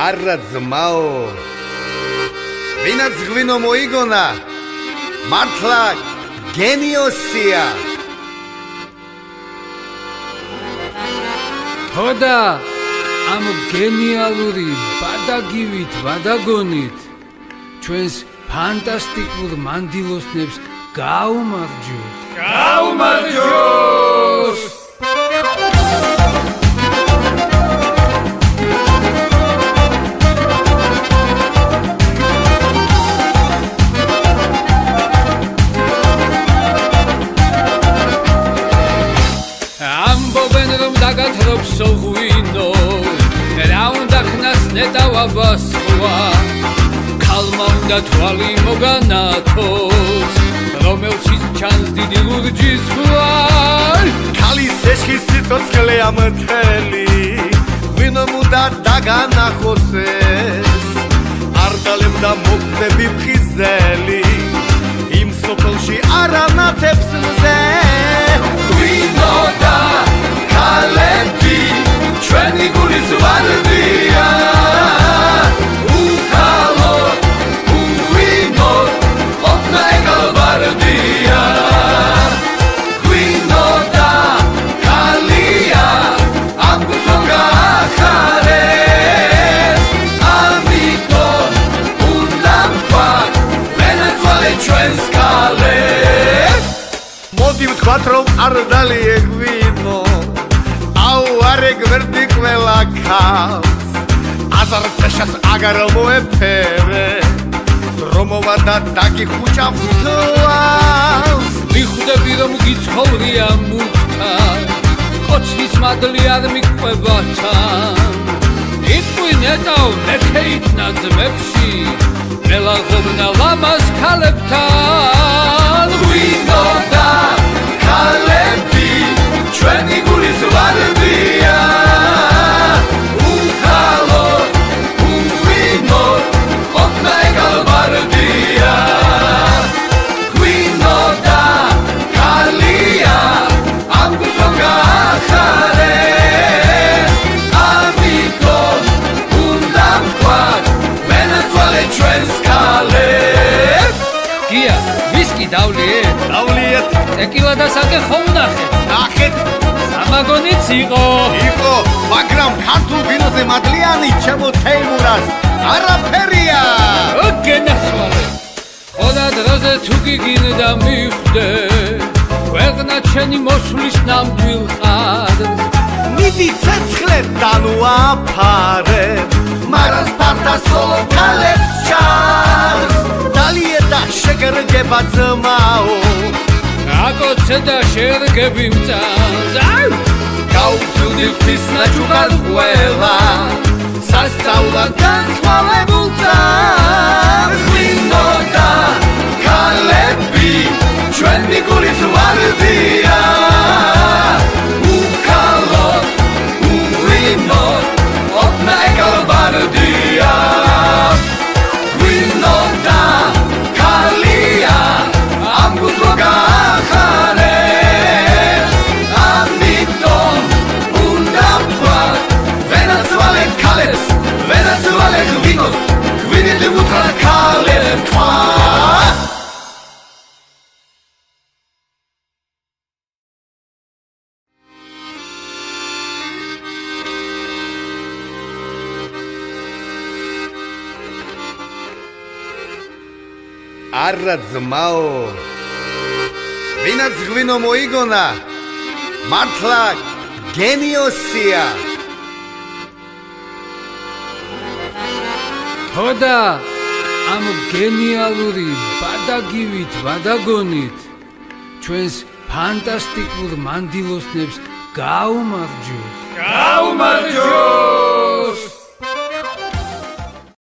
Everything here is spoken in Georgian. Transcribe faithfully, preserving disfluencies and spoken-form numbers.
არა ძმაო ვინაც ღვინო მოიგონა მართლა გენიოსია ხოდა ამ გენიალური ბადაგივით ბადაგონით ჩვენს ფანტასტიკურ მანდილოსნებს გაუმარჯოს გაუმარჯოს გათრობს ღვინო რა უნდა ხნას ნეტავა ბასხვა ქალმა უნდა თვალი მოგანათოს რომელშიც ჩანს დიდი ლურჯის ზღვა ქალის ეშქის სიცოცხლე ამთელი ღვინო უნდა დაგანახოსეს არ დალებდა მოკვდები ფხიზელი იმ სოფელში არანათებს მზე ღვინო და ქალები ჩვენი გულის ვარდია უქალოდ უღვინოდ ყოფნა ეკალბარდია ღვინო და ქალია ამ გულს გაახარეს ამიტომ უნდა ვთქვათ ვენაცვალე ჩვენს ქალებს მოდი ვთქვათ რომ არ დალიე ღვინო are gverdi ყველა ქალს აზარტეშას აგარ მოეფერე რომოვა და დაგიხუჭავს თვალს მიხვდები რომ გიცხოვრია მუქთან კოცნის მადლი არ მიყვება თან იტყვი ნეტავ მექეითნა ძმებში მელაღობნა ლამაზ ქალებთან ღვინო და ქალები ჩვენი გულის ვარდია უქალოდ უღვინოდ ყოფნა ეკალბარდია ღვინო და ქალია ამ გულს გაახარეს ამიტომ უნდა ვთქვათ ვენაცვალე ჩვენს ქალებს გია ვისკი დავლიე დავლიეთ ტეკილა და საკე ხომ ნახე ნახეთ სამაგონიც იყო იყო მაგრამ ქართულ ვინოზე მადლიანი ჩემო თეიმურას არაფერია გენასვალე ხოდა დროზე თუ გიგინდა მიხვდე ქვეყნა ჩვენი მოსვლის ნამდვილ ხარს მიდი ცეცხლე დანუაფარებ მარას ფარტას ხოლო ქალებს ჩარს დალიე და შეგერგება ძმაო აკოცე და შერგები მწავს გაუხსნი ღვთის ნაჩუქარ ყველა სასწაულად განსხვავებულ წამს ღვინო და ქალები ჩვენი გულის ვარდია უქალოდ უღვინოდ ყოფნა ეკალბარდია ღვინო და ქალია ამ გულს გაახარეს ამიტომ უნდა ვთქვათ ვენაცვალე ქალებს ვენაცვალე ღვინოს ღვინით უთხრათ ქალებს თქვა არა ძმაო ვინაც ღვინო მოიგონა მართლა გენიოსია ხოდა ამ გენიალური ბადაგივით ბადაგონით ჩვენს ფანტასტიკურ მანდილოსნებს გაუმარჯოს გაუმარჯოს